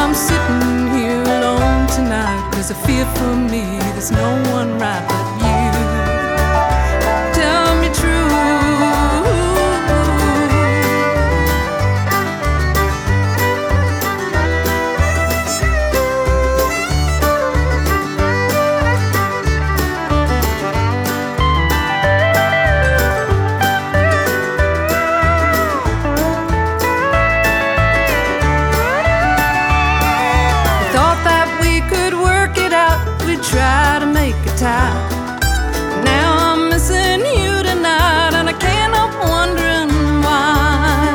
I'm sitting here alone tonight, 'cause I fear for me there's no one right but you. Tell me true. Try to make a tie. Now I'm missing you tonight, and I can't help wondering why.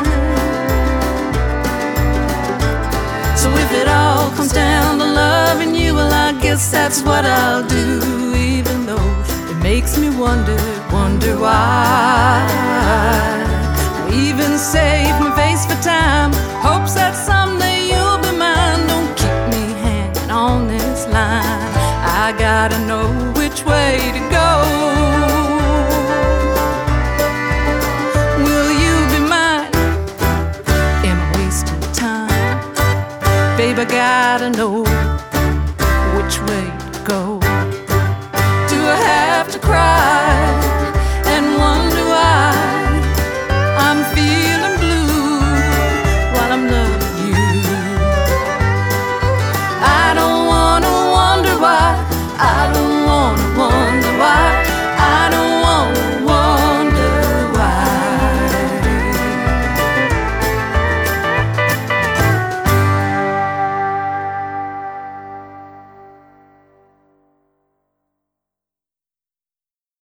So if it all comes down to loving you, well, I guess that's what I'll do, even though it makes me wonder why. I'll even save my face for time, hopes that someday you'll be mine. Don't keep me hanging on this line, I gotta know which way to go. Will you be mine? Am I wasting time? Babe, I gotta know which way to go. Do I have to cry?